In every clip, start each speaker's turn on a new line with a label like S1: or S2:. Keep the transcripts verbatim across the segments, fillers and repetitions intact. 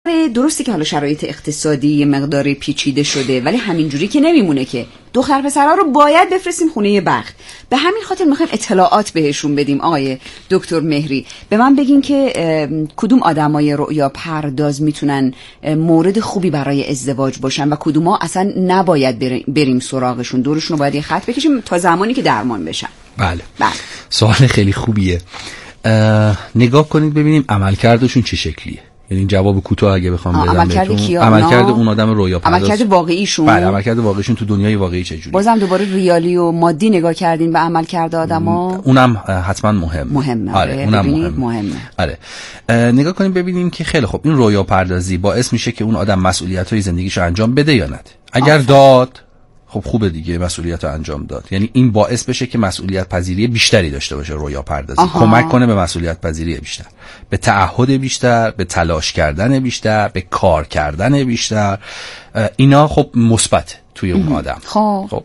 S1: درسته که حالا شرایط اقتصادی مقدار پیچیده شده، ولی همینجوری که نمیمونه که دختر پسرها رو باید بفرستیم خونه بخت. به همین خاطر میخوایم اطلاعات بهشون بدیم. آقای دکتر مهری، به من بگین که کدوم آدمای رؤیا پرداز میتونن مورد خوبی برای ازدواج باشن و کدوما اصلا نباید بریم سراغشون، دورشون رو باید یه خط بکشیم تا زمانی که درمان بشن.
S2: بله
S1: بله،
S2: سوال خیلی خوبیه. نگاه کنید ببینیم عملکردشون چه شکلیه. یعنی جواب کوتاه اگه بخوام بدم بهتون، عملکرد اون آدم رویا پرداز،
S1: عملکرد واقعیشون.
S2: بله، عملکرد واقعیشون تو دنیای واقعی چه جوریه.
S1: بازم دوباره ریالی و مادی نگاه کردین به عملکرد آدما،
S2: اونم حتما مهمه.
S1: مهمه.
S2: آره، اونم مهمه.
S1: مهمه.
S2: آره. نگاه کنیم ببینیم که خیلی خوب این رویا پردازی باعث میشه که اون آدم مسئولیت‌های زندگیشو انجام بده یا نده. اگر آفر. داد خب خوبه دیگه، مسئولیت رو انجام داد. یعنی این باعث بشه که مسئولیت پذیری بیشتری داشته باشه رویا پردازی. آها. کمک کنه به مسئولیت پذیری بیشتر، به تعهد بیشتر، به تلاش کردن بیشتر، به کار کردن بیشتر. اینا خب مثبت توی اون آدم.
S1: خب,
S2: خب.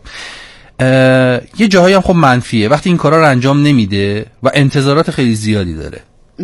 S2: یه جاهایی هم خب منفیه وقتی این کارا رو انجام نمیده و انتظارات خیلی زیادی داره.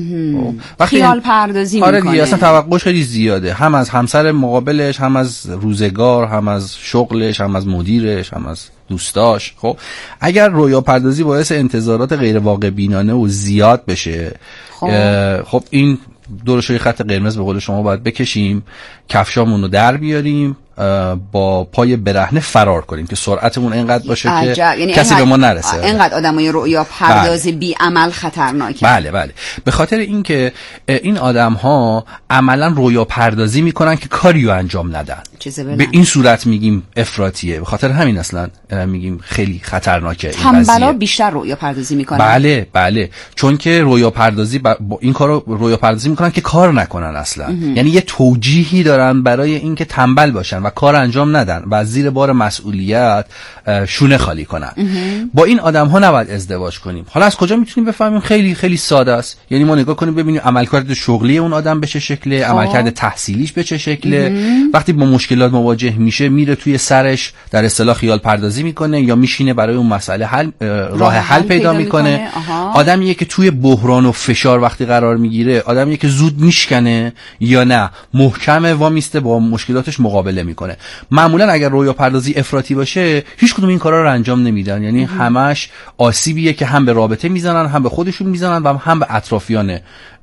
S1: وقتی خیال پردازی
S2: آره
S1: میکنه.
S2: دیگه اصلا توقعش خیلی زیاده، هم از همسر مقابلش، هم از روزگار، هم از شغلش، هم از مدیرش، هم از دوستاش. خب اگر رویا پردازی باعث انتظارات غیر واقع بینانه و زیاد بشه، خب, خب این دورش خط قرمز به قول شما باید بکشیم، کفشامون رو در بیاریم، با پای برهنه فرار کنیم که سرعتمون اینقدر باشه عجب. که یعنی کسی به ما نرسه.
S1: اینقدر آدمای رؤیا پرداز بله. بی عمل خطرناکه.
S2: بله بله، به خاطر اینکه این آدم ها عملا رؤیا پردازی میکنن که کاریو انجام ندن. به این صورت میگیم افراطیه. به خاطر همین اصلا میگیم خیلی خطرناکه این قضیه.
S1: تنبلا بیشتر رؤیا پردازی میکنن.
S2: بله بله، چون که رؤیا پردازی با این کارو رؤیا پردازی میکنن که کار نکنن اصلا. امه. یعنی یه توجیهی دارن برای اینکه تنبل باشن و کار انجام ندن و زیر بار مسئولیت شونه خالی کنن. امه. با این آدم ها نباید ازدواج کنیم. حالا از کجا میتونیم بفهمیم؟ خیلی خیلی ساده است. یعنی ما نگاه کنیم ببینیم عملکرد شغلی اون آدم به چه شکله، عملکرد تحصیلیش به چه شکله. امه. وقتی با مشکلات مواجه میشه میره توی سرش در اصطلاح خیال پردازی میکنه یا میشینه برای اون مسئله حل راه حل پیدا, پیدا میکنه. میکنه. آدمیه که توی بحران و فشار وقتی قرار میگیره، آدمیه که زود میشکنه یا نه محکمه وامیسته با مشکلاتش مقابله میکنه. معمولا اگر رویا پردازی افراطی باشه هیچ کدوم این کارا رو انجام نمیدن. یعنی همش آسیبیه که هم به رابطه میزنن، هم به خودشون میزنن و هم به اطرافیان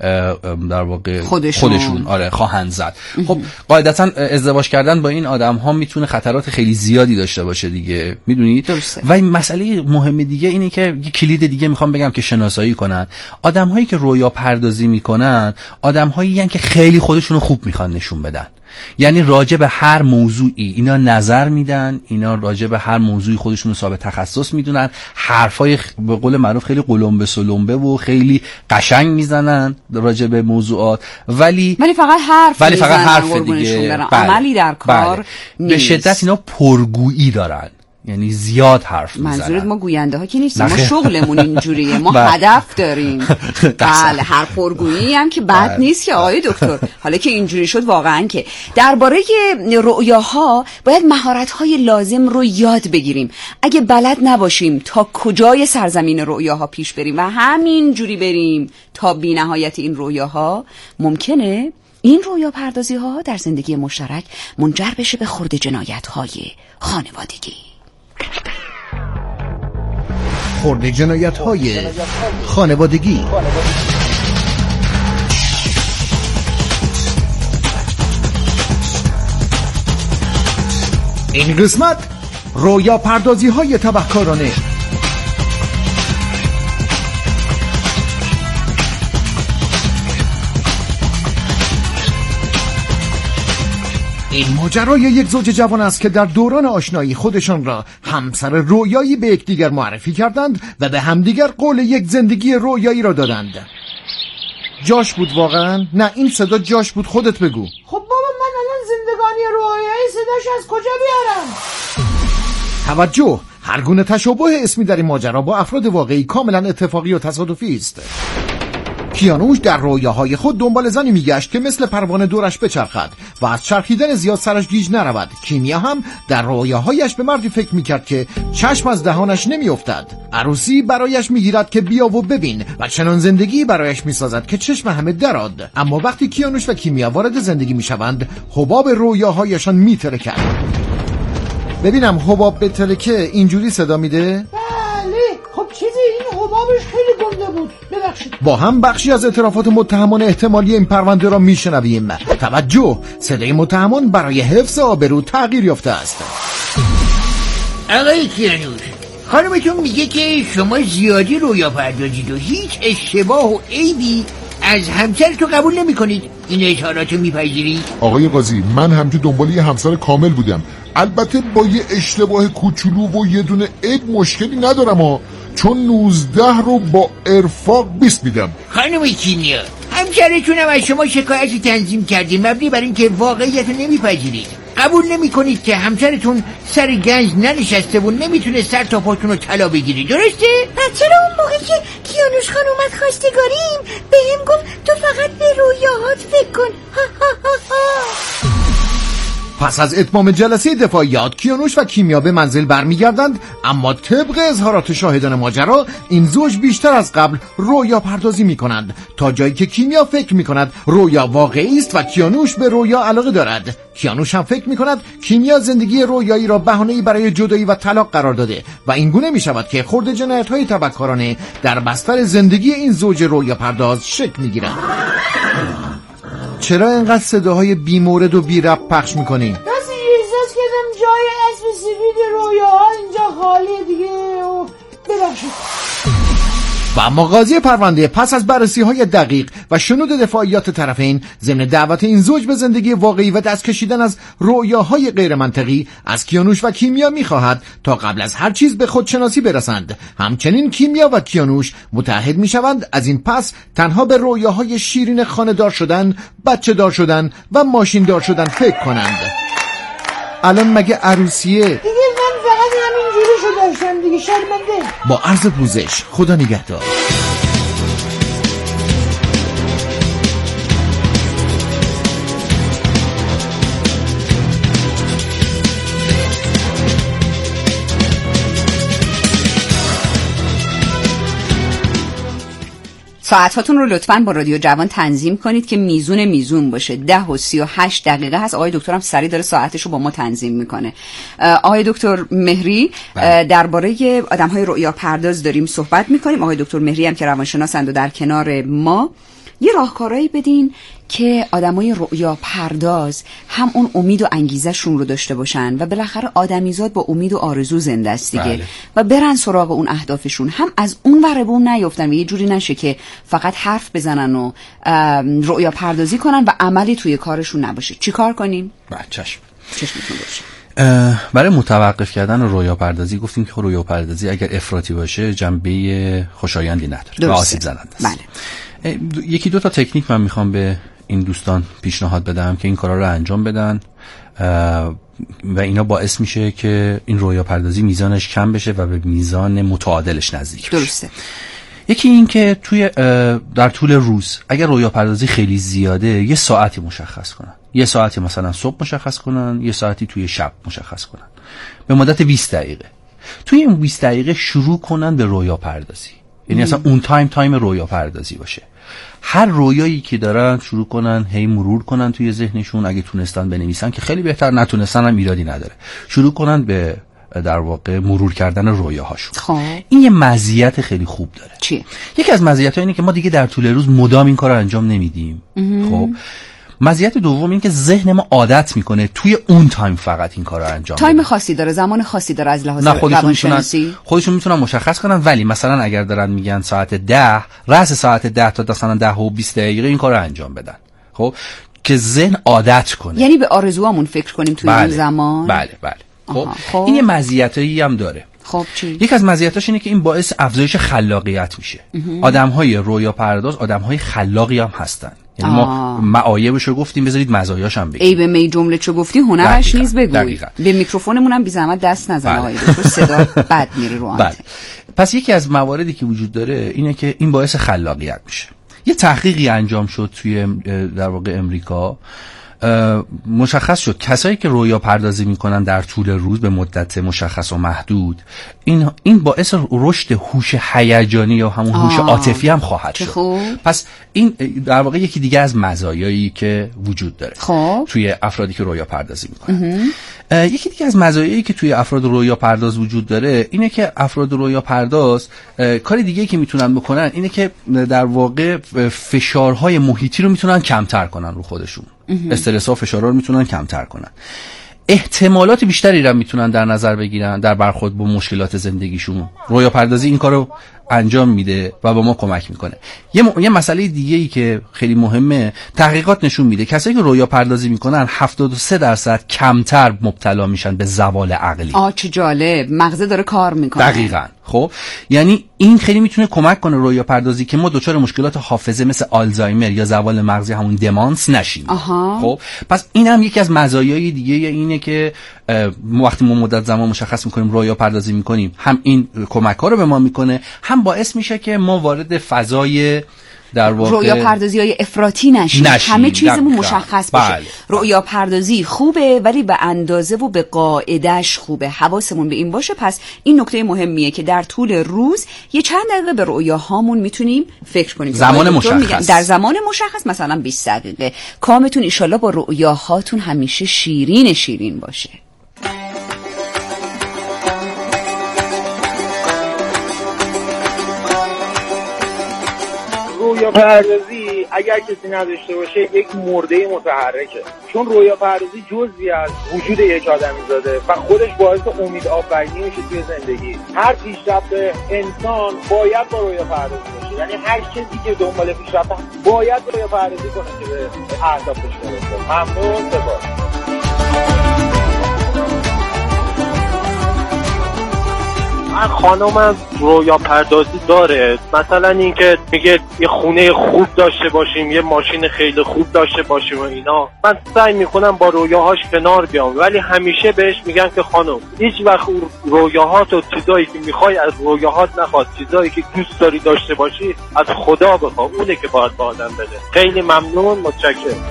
S2: در واقع خودشون, خودشون آره خواهند زد. خب قاعدتا ازدواج کردن با این آدم ها میتونه خطرات خیلی زیادی داشته باشه دیگه، میدونید. و این مسئله مهم دیگه اینه که یه کلید دیگه میخوام بگم که شناسایی کنن. آدم هایی که رویا پردازی میکنن آدم هایی که خیلی خودشون رو خوب میخوان نشون بدن. یعنی راجع به هر موضوعی اینا نظر میدن، اینا راجع به هر موضوعی خودشون رو صاحب تخصص میدونن، حرفای به قول معروف خیلی قلمبه سلمبه و خیلی قشنگ میزنن راجع به موضوعات، ولی
S1: ولی فقط حرف
S2: ولی فقط حرف دیگه.
S1: عملی در کار
S2: به شدت اینا پرگویی دارن، یعنی زیاد حرف میزنن.
S1: منظورت ما گوینده ها که نیستیم، ما شغلمون اینجوریه، ما هدف داریم. بله، هر پرگویی هم که بد نیست که آقای دکتر. حالا که اینجوری شد واقعا که درباره رؤیاها باید مهارت‌های لازم رو یاد بگیریم. اگه بلد نباشیم تا کجای سرزمین رؤیاها پیش بریم و همین جوری بریم تا بی‌نهایت این رؤیاها، ممکنه این رویا پردازی ها در زندگی مشترک منجر بشه به خرد جنایت های خانوادگی.
S3: خرد جنایت های خانوادگی. این قسمت رویا پردازی های تبهکارانه. این ماجرای یک زوج جوان است که در دوران آشنایی خودشان را همسر رویایی به یکدیگر معرفی کردند و به همدیگر قول یک زندگی رویایی را دادند. جاش بود واقعا؟ نه، این صدا جاش بود. خودت بگو.
S4: خب بابا، من الان زندگانی رویایی صداش از کجا بیارم؟
S3: توجه، هر گونه تشابه اسمی در این ماجرا با افراد واقعی کاملا اتفاقی و تصادفی است. کیانوش در رویاهای خود دنبال زنی میگشت که مثل پروانه دورش بچرخد و از چرخیدن زیاد سرش گیج نرود. کیمیا هم در رویاهایش به مردی فکر میکرد که چشم از دهانش نمیافتد. عروسی برایش میگیرد که بیا و ببین و چنان زندگی برایش میسازد که چشم همه دراد. اما وقتی کیانوش و کیمیا وارد زندگی میشوند حباب رویاهایشان میترکد. ببینم حباب به تلکه اینجوری صدا میده؟
S4: خب چیزی این حبابش خیلی گنده بود، ببخشید.
S3: با هم بخشی از اعترافات متهمان احتمالی این پرونده را میشنویم. توجه، صدای متهمان برای حفظ آبرو تغییر یافته است.
S5: آقای کیانوش، خانمتون میگه که شما زیادی رویا پردازید و هیچ اشتباه و عیبی از همسرتون قبول نمی کنید. این اظهاراتو میپذیرید؟
S6: آقای قاضی، من هم که دنبال یه همسر کامل بودم، البته با یه اشتباه کوچولو و یه دونه عیب مشکلی ندارم ها، چون نوزده رو با ارفاق بیست میدم.
S5: خانم کیمیا، همسرتونم از شما شکایتی تنظیم کرده مبنی بر اینکه واقعیت رو نمیپذیرید. قبول نمی کنید که همسرتون سر گنج ننشسته و نمیتونه سر تا پاتون رو طلا بگیری، درسته؟
S7: پس چرا اون موقع که کیانوش خان اومد خواستگاریم بهم گفت تو فقط به رویاهات فکر کن؟ ها ها ها ها.
S3: پس از اتمام جلسه دفاعیات کیانوش و کیمیا به منزل برمیگردند، اما طبق اظهارات شاهدان ماجرا این زوج بیشتر از قبل رویا پردازی میکنند، تا جایی که کیمیا فکر میکند رویا واقعی است و کیانوش به رویا علاقه دارد. کیانوش هم فکر میکند کیمیا زندگی رویایی را بهانه‌ای برای جدایی و طلاق قرار داده و این گونه میشود که خرد جنایت‌های تبهکارانه در بستر زندگی این زوج رویا پرداز شکل میگیرد. چرا اینقدر صداهای بی‌مورد و بی‌ربط پخش میکنی؟
S4: راست احساس کردم جای اسب سفید رویاها اینجا خالیه دیگه و ببخشید.
S3: و اما قاضی پرونده پس از بررسی های دقیق و شنود دفاعیات طرفین ضمن دعوت این زوج به زندگی واقعی و دست کشیدن از رویاهای غیر منطقی از کیانوش و کیمیا میخواهد تا قبل از هر چیز به خودشناسی برسند. همچنین کیمیا و کیانوش متعهد میشوند از این پس تنها به رویاهای شیرین خانه‌دار شدن، بچه دار شدن و ماشین دار شدن فکر کنند. الان مگه عروسیه؟
S4: دیگه من فقط همین جوری شو داشتم دیگه، شرمنده.
S3: با عرض پوزش، خدا نگهدار.
S1: ساعتاتون رو لطفاً با رادیو جوان تنظیم کنید که میزون میزون باشه. ده و سی و هشت دقیقه هست. آقای دکترم سریع داره ساعتش رو با ما تنظیم میکنه. آقای دکتر مهری، درباره آدم‌های رؤیا پرداز داریم صحبت میکنیم. آقای دکتر مهری هم که روانشناسند و در کنار ما، یه راهکارایی بدین که آدمای رؤیا پرداز هم اون امید و انگیزشون رو داشته باشن و بالاخره آدمیزاد با امید و آرزو زنده است دیگه. بله. و برن سراغ اون اهدافشون، هم از اون ور بون نیفتن و یه جوری نشه که فقط حرف بزنن و رؤیا پردازی کنن و عملی توی کارشون نباشه. چی کار کنیم؟
S2: بله چشم
S1: چشمتون باشه.
S2: برای متوقف کردن رویا پردازی گفتیم که رویا پردازی اگر افراطی باشه جنبه خوشایندی نداره و آسیب زننده است.
S1: بله.
S2: یکی دو تا تکنیک من میخوام به این دوستان پیشنهاد بدم که این کارا رو انجام بدن و اینا باعث میشه که این رویا پردازی میزانش کم بشه و به میزان متعادلش نزدیک بشه.
S1: درسته.
S2: یکی این که توی در طول روز اگر رویا پردازی خیلی زیاده یه ساعتی مشخص کنن، یه ساعتی مثلا صبح مشخص کنن، یه ساعتی توی شب مشخص کنن به مدت بیست دقیقه. توی این بیست دقیقه شروع کنن به رویا پردازی، یعنی اصلا اون تایم تایم رویا پردازی باشه. هر رویایی که دارن شروع کنن هی مرور کنن توی ذهنشون، اگه تونستن بنویسن که خیلی بهتر، نتونستن هم ایرادی نداره. شروع کنن به در واقع مرور کردن رویاهاشون.
S1: خب
S2: این یه مزیت خیلی خوب داره.
S1: چیه؟
S2: یکی از مزیت‌ها اینه که ما دیگه در طول روز مدام این کارو انجام نمیدیم. خب مزیت دوم این که ذهن ما عادت میکنه توی اون تایم فقط این کارو انجام بده.
S1: تایم خاصی داره، زمان خاصی داره از لحاظ روانشناسی.
S2: خودشون میتونن مشخص کنن، ولی مثلا اگر دارن میگن ساعت ده، رأس ساعت ده تا مثلا ده و بیست دقیقه این کارو انجام بدن. خب که ذهن عادت کنه.
S1: یعنی به آرزوامون فکر کنیم توی
S2: بله.
S1: اون زمان.
S2: بله بله. خب,
S1: خب.
S2: این یه مزیتایی هم داره.
S1: خب چی؟
S2: یک از مزیتاش اینه که این باعث افزایش خلاقیت میشه. آدم‌های رویا پرداز آدم‌های خلاقی هم هستن. یعنی ما معایبشو گفتیم، بذارید مزایاش هم بگیم.
S1: ای به می جمله چو گفتی هنرش نیز بگوی. به میکروفونمون هم بی زحمت دست نزن آقای دکتر، صدا بد میره رو آنتن.
S2: پس یکی از مواردی که وجود داره اینه که این باعث خلاقیت میشه. یه تحقیقی انجام شد توی در واقع امریکا، مشخص شد کسایی که رویا پردازی میکنن در طول روز به مدت مشخص و محدود، این این باعث رشد هوش هیجانی یا همون هوش عاطفی هم خواهد شد. خوب. پس این در واقع یکی دیگه از مزایایی که وجود داره خوب. توی افرادی که رویا پردازی میکنن. یکی دیگه از مزایایی که توی افراد رویا پرداز وجود داره اینه که افراد رویا پرداز کار دیگه‌ای که میتونن بکنن اینه که در واقع فشارهای محیطی رو میتونن کمتر کنن رو خودشون. استرس ها و فشارها رو میتونن کمتر کنن. احتمالات بیشتری رو میتونن در نظر بگیرن در برخورد با مشکلات زندگیشون. رویا پردازی این کارو انجام میده و با ما کمک میکنه. یه, م... یه مسئله دیگه ای که خیلی مهمه، تحقیقات نشون میده کسایی که رویا پردازی میکنن هفتاد و سه درصد کمتر مبتلا میشن به زوال عقلی.
S1: آ چه جالب، مغزه داره کار میکنه.
S2: دقیقاً. خب یعنی این خیلی میتونه کمک کنه رویا پردازی که ما دچار مشکلات حافظه مثل آلزایمر یا زوال مغزی همون دمانس نشیم. خب پس این هم یکی از مزایای دیگه اینه که وقتی ما مدت زمان مشخص میکنیم رویا پردازی میکنیم، هم این کمک ها رو به ما میکنه، هم باعث میشه که ما وارد فضای در واقع
S1: رویا پردازی های افراطی نشیم. همه چیزمون مشخص باشه. بله. رویا پردازی خوبه ولی به اندازه و به قاعدش خوبه. حواسمون به این باشه. پس این نکته مهمیه که در طول روز یه چند دقیقه به رویاهامون میتونیم فکر کنیم.
S2: زمان مشخص.
S1: در زمان مشخص مثلا بیست دقیقه. کامتون ان شاءالله با رویاهاتون همیشه شیرین شیرین باشه.
S8: رویا پردازی اگر کسی نداشته باشه یک مرده متحرکه، چون رویا پردازی جزئی از وجود یک آدمی زاده و خودش باعث امید آفرینی میشه توی زندگی. هر پیشرفت انسان باید با رویا پردازی باشه، یعنی هر کسی که دنبال پیشرفت باید رویا پردازی کنه که به اهدافش برسه. ممنون. سپاس.
S9: هر خانمم رویا پردازی داره، مثلا اینکه میگه یه خونه خوب داشته باشیم، یه ماشین خیلی خوب داشته باشیم و اینا. من سعی میکنم با رویاهاش کنار بیام، ولی همیشه بهش میگم که خانم هیچ وقت رویاهات و چیزایی که میخوای از رویاهات نخواد، چیزایی که دوست داری داشته باشی از خدا بخوا، اونه که باید با آدم بده. خیلی ممنون، متشکرم.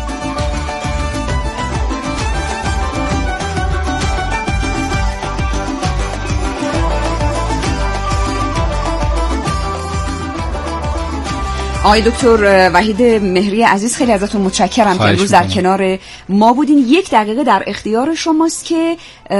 S1: آقای دکتر وحید مهری عزیز، خیلی ازتون متشکرم که امروز در کنار ما بودین. یک دقیقه در اختیار شماست که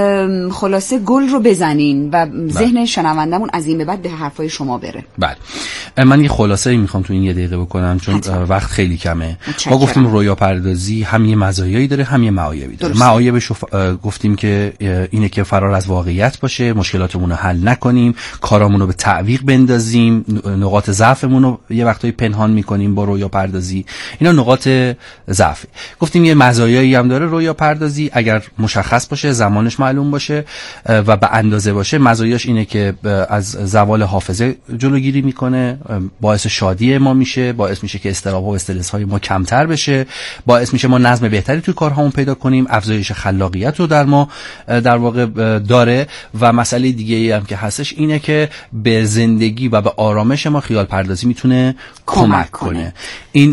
S1: خلاصه گل رو بزنین و ذهن شنوندمون از این به بعد به حرفای شما بره.
S2: بله، من یه خلاصه‌ای میخوام تو این یه دقیقه بکنم چون حتما. وقت خیلی کمه. ما گفتیم رویا پردازی هم یه مزایایی داره هم یه معایبی داره. معایبش گفتیم که اینه که فرار از واقعیت باشه، مشکلاتمون رو حل نکنیم، کارامون رو به تعویق بندازیم، نقاط ضعفمون رو یه وقتایی پنهان میکنیم با رویا پردازی. اینا نقاط ضعف. گفتیم یه مزایایی هم داره رویا پردازی اگر مشخص باشه، زمانش معلوم باشه و به اندازه باشه. مزایاش اینه که از زوال حافظه جلوگیری میکنه، باعث شادی ما میشه، باعث میشه که اضطراب‌ها و استرس‌های ما کمتر بشه، باعث میشه ما نظم بهتری توی کارهامون پیدا کنیم، افزایش خلاقیت رو در ما در واقع داره. و مسئله دیگه ای هم که هستش اینه که به زندگی و به آرامش ما خیال پردازی میتونه کمک کنه. این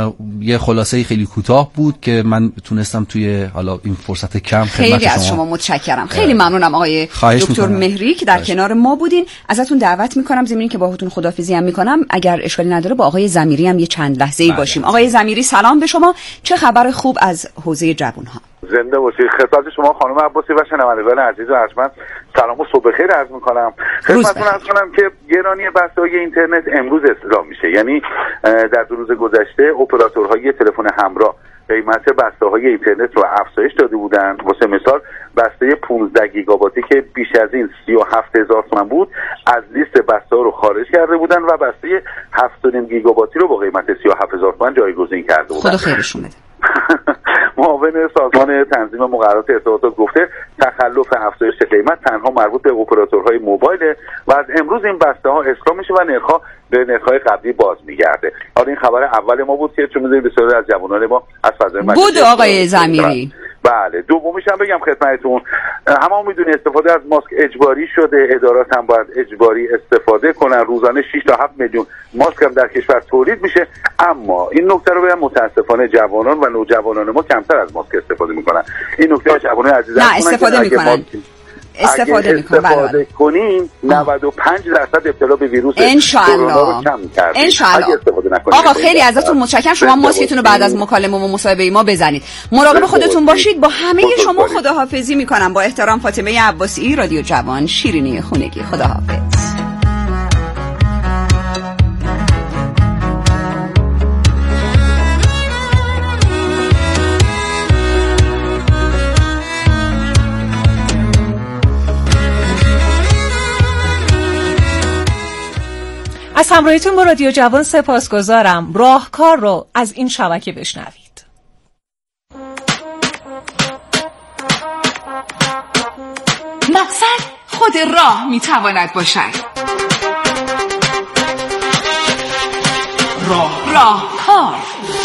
S2: یه خلاصه خیلی کوتاه بود که من تونستم توی حالا این فرصت کم خدمت شما.
S1: خیلی از شما متشکرم. خیلی ممنونم آقای دکتر مهری که در خواهش. کنار ما بودین. ازتون دعوت میکنم زمینی که باهاتون خداحافظی هم میکنم، اگر اشکالی نداره با آقای ضمیری هم یه چند لحظه‌ای باشیم. آقای ضمیری سلام به شما. چه خبر خوب از حوزه جوان‌ها؟
S10: زنده باشید. خدمت شما خانم عباسی و شنوندگان عزیز و ارجمند سلام و صبح بخیر عرض میکنم. خدمتتون عرض کنم که گرانی بسته‌های اینترنت امروز اعلام میشه. یعنی در دو روز گذشته اپراتورهای تلفن همراه قیمت بسته‌های اینترنت رو افزایش داده بودن. واسه مثال بسته پانزده گیگابایتی که بیش از این سی و هفت هزار تومان بود از لیست بسته‌ها رو خارج کرده بودن و بسته هفت و نیم گیگابایتی رو با قیمت سی و هفت هزار تومان جایگزین کرده بودن.
S1: خدا خیرشون بده.
S10: معاون سازمان تنظیم مقررات ارتباطات گفته تخلف افزایش قیمت تنها مربوط به اپراتورهای موبایل و از امروز این بسته ها اصلاح میشه و نرخ‌ها به نرخ‌های قبلی باز میگرده. حالا این خبر اول ما بود که چون می‌دونید بسیاری از جوانان ما از فضای مجازی
S1: بود آقای ضمیری
S10: بله دومیش هم بگم خدمتتون، همه میدونی استفاده از ماسک اجباری شده، ادارات هم باید اجباری استفاده کنن، روزانه شش تا هفت میلیون ماسک هم در کشور تولید میشه، اما این نکته رو بگم متاسفانه جوانان و نوجوانان ما کمتر از ماسک استفاده میکنن. این نکته جوانان عزیز
S1: نه استفاده میکنن استفاده میکنه
S10: استفاده کنیم نود و پنج درصد ابتلا به ویروس
S1: کرونا
S10: رو کم می‌کنیم.
S1: انشالله. آقا خیلی ازتون متشکرم. شما ماسکتون رو بعد از مکالمه و مصاحبه ما بزنید. مراقب خودتون باشید. با همه شما خداحافظی میکنم. با احترام فاطمه عباسی، رادیو جوان، شیرینی خونگی. خداحافظ.
S11: از همراهیتون با رادیو جوان سپاسگزارم. راهکار رو از این شبکه بشنوید.
S12: مقصد خود راه میتواند باشد. راه راهکار.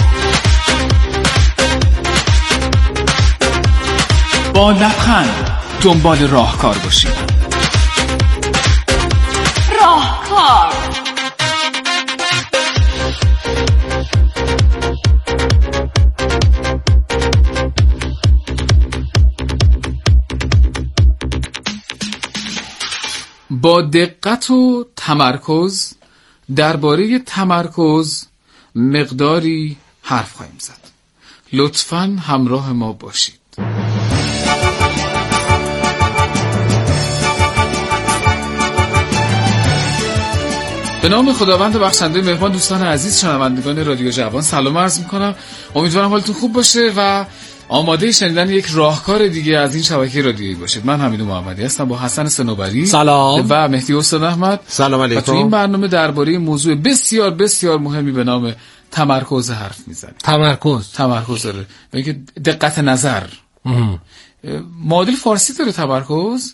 S12: با لبخند دنبال راهکار باشید. راهکار. با دقت و تمرکز درباره تمرکز مقداری حرف خواهیم زد. لطفاً همراه ما باشید. به نام خداوند بخشنده مهربان، دوستان عزیز شنوندگان رادیو جوان سلام عرض میکنم. امیدوارم حالتون خوب باشه و آماده شنیدن یک راهکار دیگه از این شبکه رادیویی باشید. من حمید محمدی هستم با حسن صنوبری
S13: سلام
S12: و مهدی حسین احمد.
S13: سلام علیکم.
S12: و تو این برنامه درباره موضوع بسیار بسیار مهمی به نام تمرکز حرف میزنیم.
S13: تمرکز
S12: تمرکز داره میگه دقت نظر. معادل فارسی داره تمرکز؟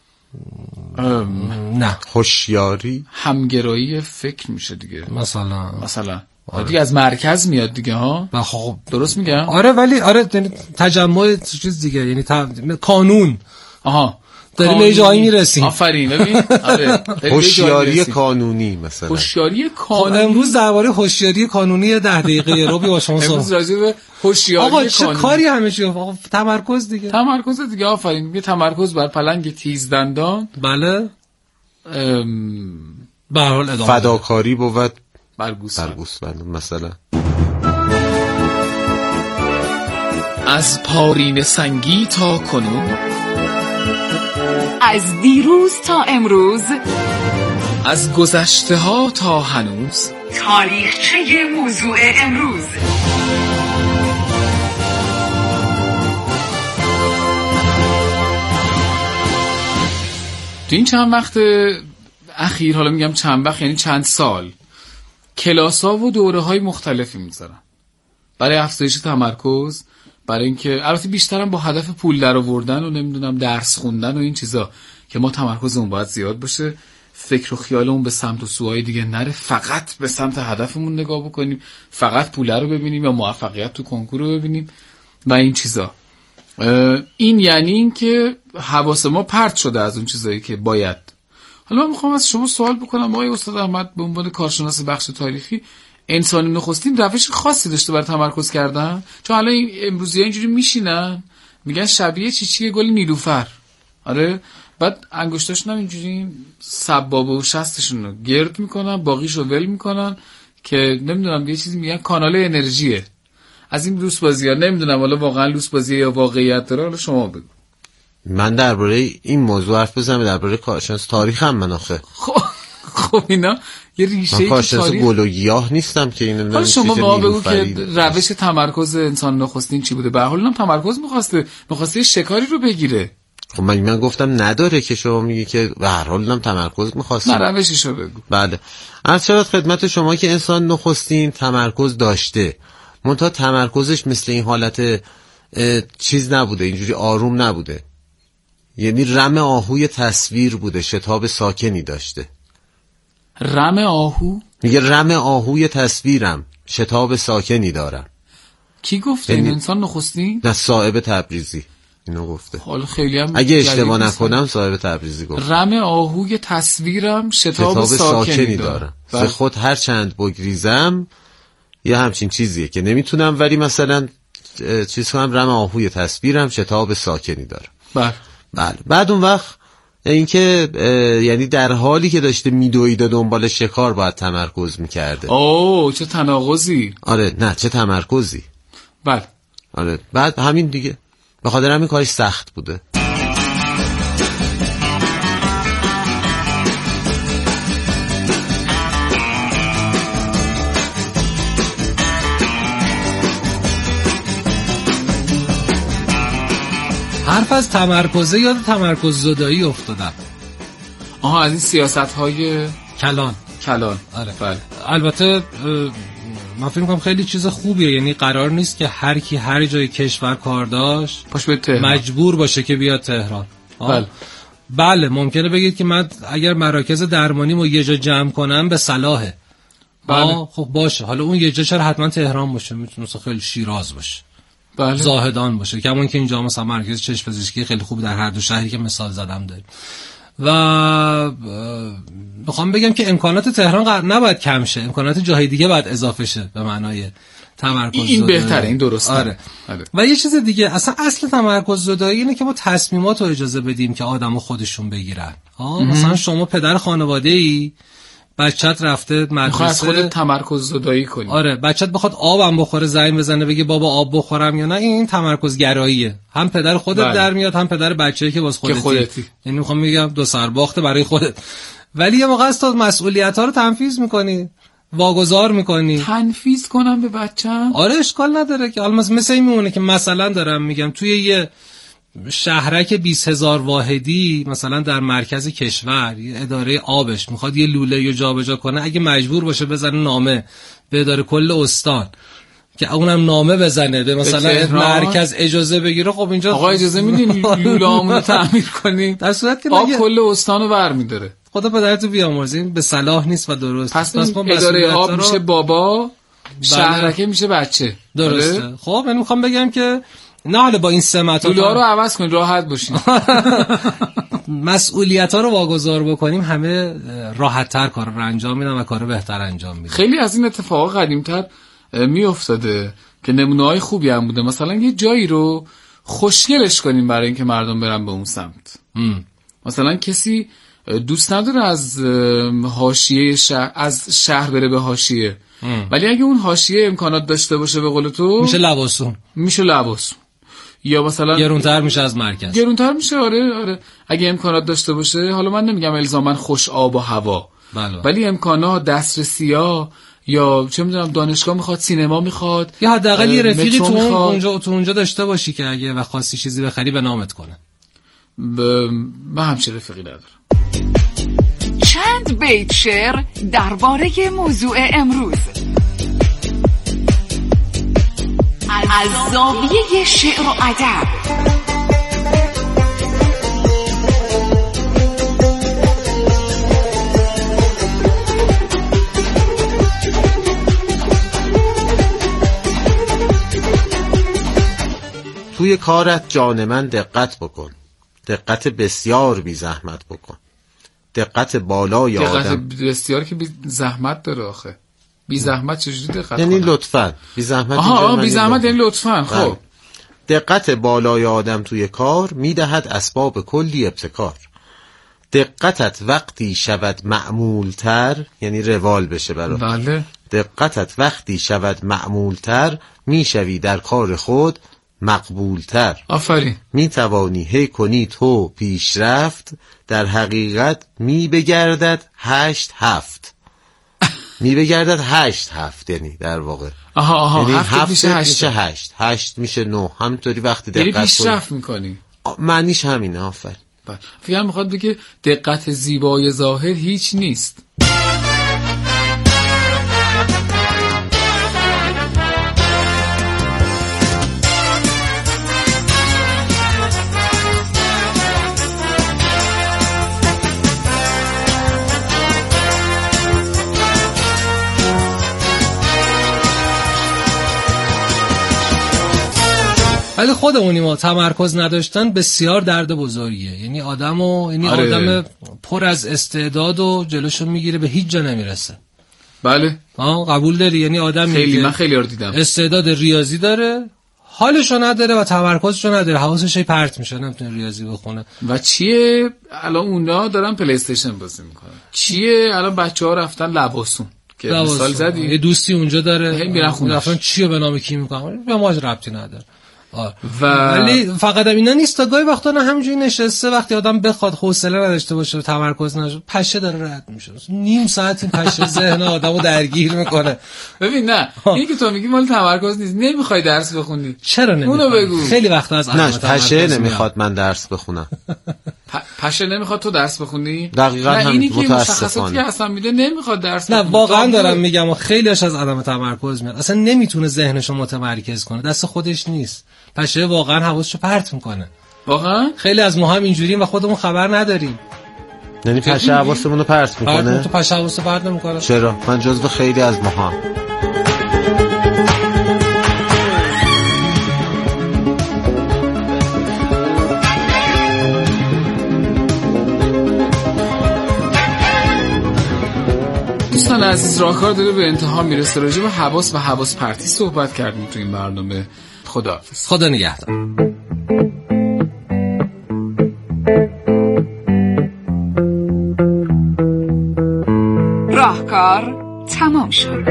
S13: نه هوشیاری،
S12: همگرایی فکر میشه دیگه.
S13: مثلا
S12: مثلا آره. دیگه از مرکز میاد دیگه ها.
S13: خب
S12: درست میگم؟
S13: آره ولی آره تجمع چیز دیگه، یعنی ت... کانون.
S12: آها
S13: داریم یه جایی میرسیم.
S12: آفرین. ببین آره
S13: هوشیاری قانونی مثلا.
S12: هوشیاری قانونی.
S13: امروز درباره هوشیاری قانونی ده دقیقه رو با شما
S12: امروز راجع به هوشیاری قانونی.
S13: آقا چه کاری همه چی؟ آقا تمرکز دیگه.
S12: تمرکز دیگه. آفرین. میگه تمرکز بر پلنگ تیز دندان.
S13: بله.
S12: ام...
S13: به هر حال ادامه
S14: فداکاری بود
S12: برگوسفند
S14: مثلا.
S12: از پارین سنگی تا کنون، از دیروز تا امروز، از گذشته ها تا هنوز، تاریخچه موضوع امروز. تو این چند وقت اخیر، حالا میگم چند وقت یعنی چند سال، کلاس‌ها و دوره‌های مختلفی می‌ذارن برای افزایش تمرکز، برای اینکه البته بیشترم با هدف پول درآوردن و نمیدونم درس خوندن و این چیزا که ما تمرکزمون باید زیاد باشه، فکر و خیالمون به سمت و سوهای دیگه نره، فقط به سمت هدفمون نگاه بکنیم، فقط پول رو ببینیم یا موفقیت تو کنکور رو ببینیم و این چیزا. این یعنی این که حواس ما پرت شده از اون چیزایی که باید. حالا من میخوام از شما سوال بکنم، آقای استاد احمد به عنوان کارشناس بخش تاریخی، انسان نخستین روش خاصی داشته برای تمرکز کردن؟ چون حالا امروزی اینجوری میشینن میگن شبیه چیچی گل نیلوفر، آره، بعد انگشتاشون هم اینجوری سبابه و شستشون رو گرد میکنن، باقیشو ول میکنن که نمیدونم یه چیزی میگن کانال انرژیه. از این لوس بازی‌ها نمیدونم حالا واقعا لوس بازیه یا واقعیت داره، حالا شما بگو.
S14: من درباره این موضوع حرف بزنم، درباره کارشناس تاریخ هم من آخه
S12: خب خب اینا یه ریشه ای
S14: کارشناس گل و گیاه نیستم که اینو
S12: نمیدونم. شما به ما بگو که روش تمرکز انسان نخستین چی بوده؟ به هر حال اونم تمرکز می‌خواسته، می‌خواسته شکاری رو بگیره.
S14: خب من من گفتم نداره که شما میگی که به هر حال اونم تمرکز می‌خواسته.
S12: نه روششو بگو.
S14: بله. عرض شود خدمت شما که انسان نخستین تمرکز داشته، منتها تمرکزش مثل این حالت چیز نبوده، اینجوری آروم نبوده، یعنی رم آهوی تصویر بوده، شتاب ساکنی داشته.
S12: رم آهو؟
S14: میگه رم آهوی تصویرم، شتاب ساکنی دارم.
S12: کی گفته این انسان نخستین؟
S14: نه صاحب تبریزی اینو گفته.
S12: حالا خیلی هم
S14: اگه اشتباه نکنم صاحب تبریزی گفت.
S12: رم آهوی تصویرم شتاب, شتاب ساکنی, ساکنی داره.
S14: ز خود هر چند بگریزم یه همچین چیزیه که نمیتونم ولی مثلا چیز کنم رم آهوی تصویرم شتاب ساکنی داره.
S12: بله.
S14: بله. بعد اون وقت اینکه یعنی در حالی که داشته میدویده دنبال شکار باید تمرکز میکرده.
S12: اوه چه تناقضی.
S14: آره نه چه تمرکزی.
S12: بله.
S14: آره بعد همین دیگه به خاطر همین کارش سخت بوده.
S13: حرف از تمرکزه یاد تمرکز زدایی افتادم.
S12: آها از این سیاست های
S13: کلان
S12: کلان.
S13: آره.
S12: بله.
S13: البته من فکر می‌کنم خیلی چیز خوبیه، یعنی قرار نیست که هر کی هر جای کشور کار داشت
S12: باش به تهران
S13: مجبور باشه که بیاد تهران.
S12: بله.
S13: بله ممکنه بگید که من اگر مراکز درمانیمو یه جا جمع کنم به صلاحه.
S12: بله.
S13: خب باشه، حالا اون یه جا چرا حتما تهران باشه؟ میتونه خیلی شیراز باشه.
S12: بله.
S13: زاهدان باشه، کما که اینجا مثلا مرکز چشم پزشکی خیلی خوب در هر دو شهری که مثال زدم داریم. و بخوام بگم که امکانات تهران نباید کم شه، امکانات جاهای دیگه باید اضافه شه به معنای تمرکز
S12: این زدایی. بهتره، این درسته.
S13: آره. آره. و یه چیز دیگه، اصلا اصل تمرکز زدایی اینه که ما تصمیمات رو اجازه بدیم که آدمو خودشون بگیرن. ها مثلا شما پدر خانواده‌ای، بچت رفته مدرسه،
S12: از خودت تمرکز زدایی کنی.
S13: آره بچت بخواد آبم بخوره زنگ بزنه بگه بابا آب بخورم یا نه، این تمرکز گراییه. هم پدر خودت بله. در میاد، هم پدر بچه‌ای که واسه خودتی.
S12: خودتی.
S13: یعنی میخوام بگم دو سر باخته برای خودت. ولی یه موقع است تو مسئولیت‌ها رو تنفیذ می‌کنی، واگذار می‌کنی.
S12: تنفیذ کنم به بچه‌م؟
S13: آره اشکال نداره که حالا مثلا این میمونه که مثلا دارم میگم توی یه شهرک بیست هزار واحدی مثلا در مرکز کشور یه اداره آبش میخواد یه لوله یا جابجا کنه، اگه مجبور باشه بزنه نامه به اداره کل استان که اونم نامه بزنه به مثلا مرکز اجازه بگیره، خب اینجا
S12: آقا اجازه میدین لوله هامونو تعمیر کنی؟
S13: در صورت که
S12: آب کل استانو برمی‌داره.
S13: خدا پدرتو بیامرزه، این به صلاح نیست و درست.
S12: پس, پس اداره آب رو... میشه بابا، شهرکه میشه بچه.
S13: درسته. بله؟ خب من میخوام بگم که نه حالا با این سمت
S12: لوله ها رو عوض کنید راحت باشین.
S13: مسئولیت ها رو واگذار بکنیم همه راحت تر کار رو انجام میدن و کار بهتر انجام میدن.
S12: خیلی از این اتفاقا قدیمتر میافتاده که نمونه های خوبی هم بوده، مثلا یه جایی رو خوشگلش کنیم برای اینکه مردم برن به اون سمت. ام. مثلا کسی دوست نداره از حاشیه شهر از شهر بره به حاشیه، ولی اگه اون حاشیه امکانات داشته باشه به قول تو
S13: میشه لباسون
S12: میشه لباسون یا مثلا
S13: گرونتر میشه از مرکز،
S12: گرونتر میشه. آره آره اگه امکانات داشته باشه. حالا من نمیگم الزاما خوش آب و هوا،
S13: بله.
S12: ولی امکانات، دسترسی‌ها، یا چه میدونم دانشگاه میخواد، سینما میخواد،
S13: یا حداقل یه رفیقی تو اونجا تو اونجا داشته باشی که اگه و خواستی چیزی بخری به نامت کنه.
S12: ب... من همچه رفیقی ندارم.
S1: چند بیت شعر درباره موضوع امروز از زاویه شعر و ادب.
S14: توی کارت جان من دقت بکن، دقت بسیار بی زحمت بکن، دقت بالای
S12: دقت
S14: آدم.
S12: دقت بسیار که بی زحمت داره آخه. بی زحمت چجوری دقت
S14: یعنی
S12: کنم؟
S14: لطفاً بی زحمت.
S12: آها بی زحمت یعنی لطفاً. خب
S14: دقت بالای آدم توی کار میدهد اسباب کلی ابتکار. دقتت وقتی شود معمول تر، یعنی روال بشه برای.
S12: بله.
S14: دقتت وقتی شود معمول تر میشوی در کار خود مقبول تر.
S12: آفرین.
S14: می توانی هی کنی تو پیشرفت، در حقیقت می بگردد هشت هفت. می بگردد هشت هفت یعنی در واقع.
S12: آها آها
S14: یعنی
S12: هفت, هفت میشه هشت.
S14: میشه هشت هشت میشه نه. همینطوری وقتی دقت
S12: کنی
S14: یعنی
S12: پیشرفت میکنی.
S14: معنیش همینه. آفرین.
S12: فکر میخواد بگه دقت زیبای ظاهر هیچ نیست.
S13: ولی خودمونی ما تمرکز نداشتن بسیار درد بزرگیه. یعنی آدمو یعنی آره. آدم پر از استعداد و جلوشو میگیره به هیچ جا نمیرسه.
S12: بله
S13: ها قبول داری؟ یعنی آدمی
S12: خیلی من خیلی رو دیدم
S13: استعداد ریاضی داره، حالشو نداره و تمرکزشو نداره، حواسش پرت میشه، نمیتونه ریاضی بخونه.
S12: و چیه الان اونا دارن پلی استیشن بازی میکنن، چیه الان بچه‌ها رفتن لباسون که مثال زدی
S13: یه دوستی اونجا داره
S12: هی میرن خونه
S13: رفتن چیو به نام کی میکنن به ما ربطی نداره. و ولی فقط اینا نیست، تا گاهی وقتا نه همینجوری نشسته وقتی آدم بخواد حوصله نداشته باشه و تمرکز نداشته پشه داره رد میشه، نیم ساعت این پشه ذهن آدمو درگیر میکنه.
S12: ببین نه این که تو میگی مال تمرکز نیست، نمیخوای درس بخونی.
S13: چرا نمیخوای؟
S12: اونو بگو.
S13: خیلی وقتا از
S14: نه پشه نمیخواد من درس بخونم.
S12: پشه نمیخواد تو درس بخونی؟
S14: دقیقاً همین
S12: متاسفانه که اصلا میده نمیخواد درس
S13: نه واقعا دارم میگم خیلیش از عدم تمرکز میاد، اصلا نمیتونه ذهنشو متمرکز کنه، دست خودش نیست. پشه واقعا حواسشو پرت میکنه.
S12: واقعا
S13: خیلی از ما هم اینجوریم و خودمون خبر نداریم.
S14: یعنی پشه حواسمون رو پرت میکنه؟
S13: تو پشه حواسو پرت نمیکنه؟
S14: چرا؟ من جزو خیلی از ما هم.
S12: دوستان عزیز راهکار داره به انتها میرسه، راجع به حواس و حواس پرتی صحبت کردیم تو این برنامه. خداحافظ.
S13: خدا نگهدار.
S1: راهکار تمام شد.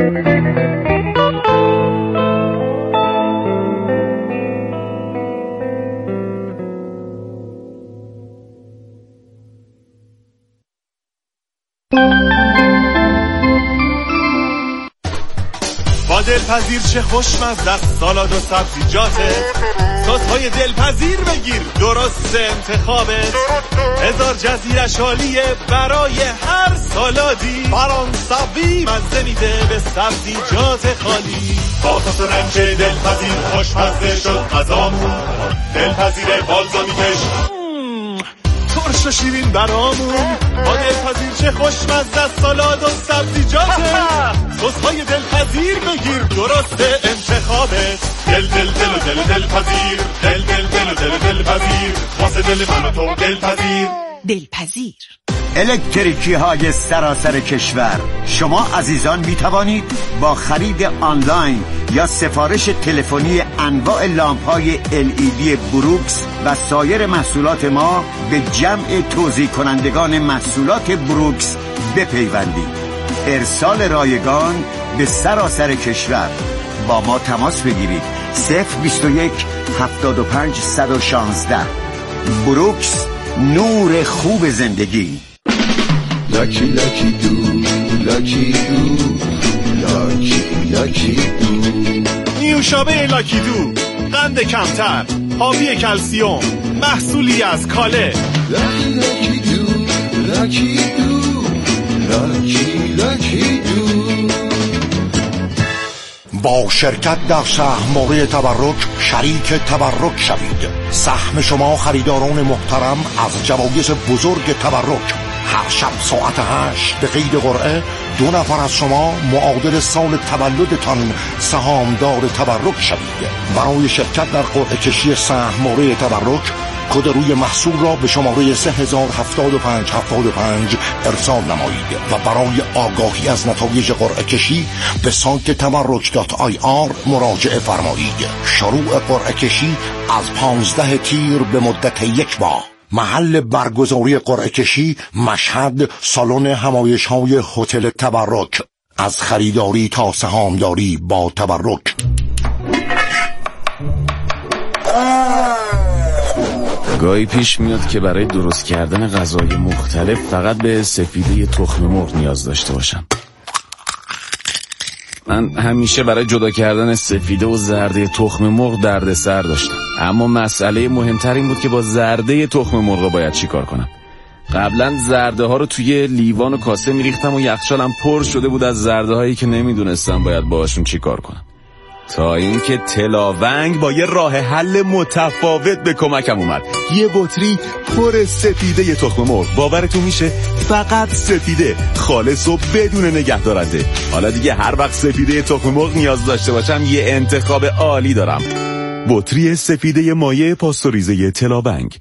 S15: با دلپذیر چه خوشمزه است سالاد و سبزیجاته، سس‌های دلپذیر بگیر درست انتخابت، هزار جزیره شالیه برای هر سالادی، فرانسوی مزه میده به سبزیجات خالی، با سس رنج دلپذیر خوشمزه شد غذامون، دلپذیر بالزامیکش ترش و شیرین برامون، با دلپذیر چه خوشمزه است سالاد و سبزیجاته، سس‌های دلپذیر بگیر درست انتخابت، دل دل دل و دل دلپذیر، دل دل دل و دل دلپذیر، واسه دل من و تو دلپذیر.
S1: دلپذیر
S16: الکتریکی های سراسر کشور، شما عزیزان می توانید با خرید آنلاین یا سفارش تلفنی انواع لامپ های ال ای دی بروکس و سایر محصولات ما به جمع توزیع کنندگان محصولات بروکس بپیوندید. ارسال رایگان به سراسر کشور. با ما تماس بگیرید صفر بیست و یک هفتاد و پنج صد و شانزده. بروکس، نور خوب زندگی.
S17: لاکی لاکی دو لاکی دو لاکی لاکی دو
S15: نیوشابه لاکی دو، قند کمتر، حاوی کلسیوم، محصولی از کاله.
S17: لاکی لاکی دو لاکی دو لاکی لاکی دو.
S18: با شرکت در سهم‌موقع تبرک شریک تبرک شوید. سهم شما خریداران محترم از جوایز بزرگ تبرک. هر شب ساعت هشت به قید قرعه دو نفر از شما معادل سال تولدتان سهامدار تبرک شوید. برای شرکت در قرعه کشی سهم‌موقع تبرک کد روی محصول را به شماره سه هزار هفتاد و پنج هفتاد و پنج ارسال نمایید و برای آگاهی از نتایج قرعه کشی به سایت تبرک دات آی آر مراجعه فرمایید. شروع قرعه کشی از پانزده تیر به مدت یک ماه. محل برگزاری قرعه کشی مشهد، سالن همایش‌های هتل تبرک. از خریداری تا سهامداری با تبرک.
S19: گاهی پیش میاد که برای درست کردن غذای مختلف فقط به سفیده تخم مرغ نیاز داشته باشم. من همیشه برای جدا کردن سفیده و زرده تخم مرغ دردسر داشتم، اما مسئله مهمتر این بود که با زرده تخم مرغ باید چی کار کنم. قبلا زرده ها رو توی لیوان و کاسه میریختم و یخچالم پر شده بود از زرده هایی که نمیدونستم باید باهاشون چی کار کنم، تا اینکه تلاونگ با یه راه حل متفاوت به کمکم اومد. یه بطری پر سفیده تخم مرغ، باورتون میشه فقط سفیده، خالص و بدون نگهدارنده. حالا دیگه هر وقت سفیده تخم مرغ نیاز داشته باشم یه انتخاب عالی دارم.
S15: بطری سفیده مایع پاستوریزه تلابنگ.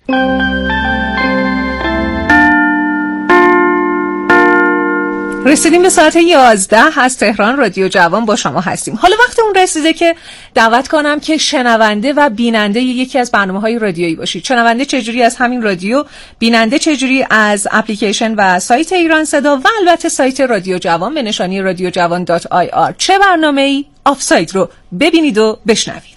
S11: رسیدیم به ساعت یازده از تهران. رادیو جوان با شما هستیم. حالا وقت اون رسیده که دعوت کنم که شنونده و بیننده یکی از برنامه‌های رادیویی باشید. شنونده چجوری از همین رادیو، بیننده چجوری از اپلیکیشن و سایت ایران صدا و البته سایت رادیو جوان به نشانی رادیو جوان دات آی آر. چه برنامه‌ای؟ آفساید رو ببینید و بشنوید.